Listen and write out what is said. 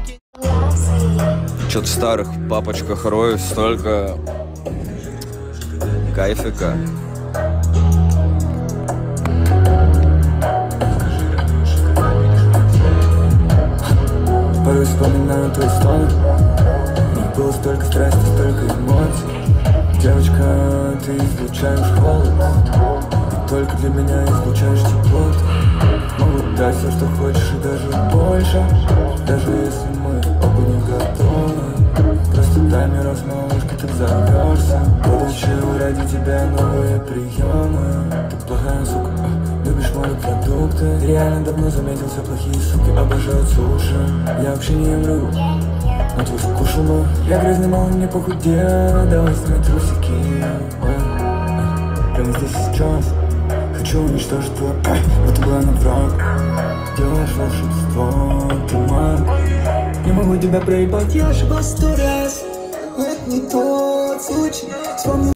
Что-то в старых папочках роюсь, столько кайфика. Порой вспоминаю твои стоны. В них было столько страсти, столько эмоций. Девочка, ты излучаешь холод, и только для меня излучаешь тепло. Могу дать все, что хочешь, и даже больше. Даже если мы оба не готовы. Просто дай мне раз, малышка, ты взорвешься. Получил ради тебя новые приемы. Ты плохая сука, любишь морепродукты. Реально давно заметил, все плохие суки обожают суши. Я вообще не ем рыбу, но твой вкус умыл. Я грязный малый, мне похудел. Давай снять трусики. Прямо здесь и сейчас хочу уничтожить твой будто бы она враг. Делаешь волшебство, ты маг. Не могу тебя проебать, я ошибался 100 раз. Но это не тот случай. Вспомни